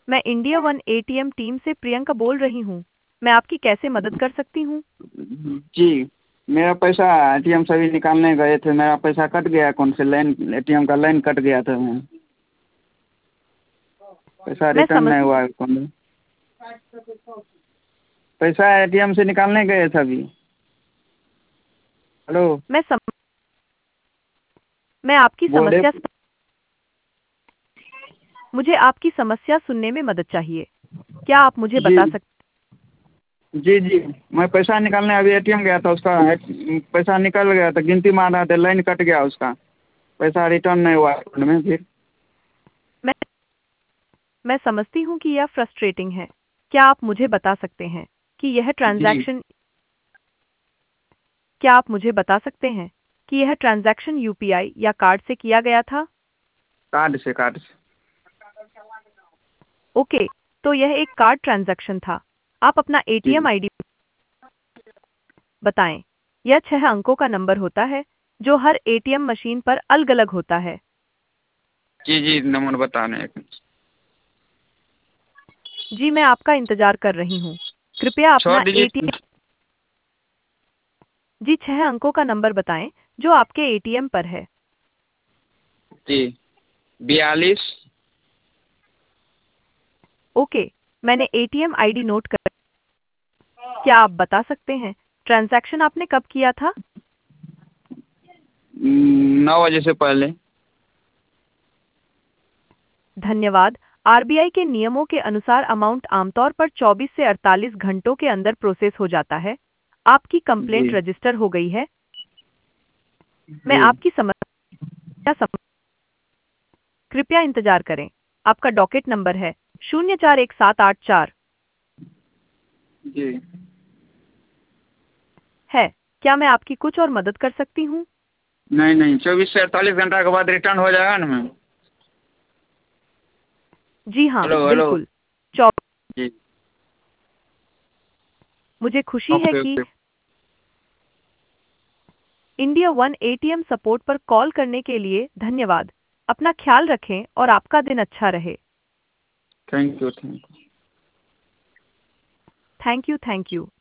मैं India one ATM team से प्रियंका बोल रही हूँ। मैं आपकी कैसे मदद कर सकती हूँ? जी, मेरा पैसा एटीएम से अभी निकालने गए थे, मेरा पैसा कट गया अकाउंट से, लाइन एटीएम का लाइन कट गया था। मैं पैसा मैं रिटर्न समझ नहीं हुआ अकाउंट में। पैसा एटीएम से निकालने गए थे अभी। हेलो। मैं सम, मैं आपकी बोले। समस्या मुझे आपकी समस्या सुनने में मदद चाहिए। क्या आप मुझे जी बता सकते? जी जी, मैं पैसा निकालने अभी एटीएम गया था, उसका पैसा निकल गया था, गिनती मार रहा था, लाइन कट गया उसका, पैसा रिटर्न नहीं हुआ अकाउंट में फिर। मैं मैं समझती हूँ कि यह फ्रस्ट्रेटिंग है। क्या आप मुझे बता सकते हैं कि यह जी, ट्रांजैक्शन क्या आप मुझे बता सकते हैं कि यह ट्रांजैक्शन यूपीआई या कार्ड से किया गया था? कार्ड से। ओके, तो यह एक कार्ड ट्रांजैक्शन था। आप अपना एटीएम जी आईडी बताएं। यह 6 अंकों का नंबर होता है जो हर एटीएम मशीन पर अलग-अलग होता है। जी जी, नंबर बताने एक। जी, मैं आपका इंतजार कर रही हूँ। कृपया छः अपना डिजिट। एटीएम जी 6 अंकों का नंबर बताएं जो आपके एटीएम पर है। जी, 42। ओके, मैंने एटीएम आईडी नोट कर। क्या आप बता सकते हैं ट्रांजैक्शन आपने कब किया था? 9 बजे से पहले। धन्यवाद। आरबीआई के नियमों के अनुसार अमाउंट आमतौर पर 24 से 48 घंटों के अंदर प्रोसेस हो जाता है। आपकी जी कंप्लेंट रजिस्टर हो गई है। मैं जी आपकी समस्या कृपया इंतजार करें। आपका डॉकेट नंबर है 041784 जी। है। क्या मैं आपकी कुछ और मदद कर सकती हूँ? नहीं नहीं, 24 से 48 घंटा के बाद रिटर्न हो जाएगा ना मैम? जी हाँ, हेलो हेलो। बिल्कुल। चौ जी। मुझे खुशी है ओके कि okay. India one ATM support पर कॉल करने के लिए धन्यवाद। अपना ख्याल रखें और आपका दिन अच्छा रहे। Thank you thank you. Thank you.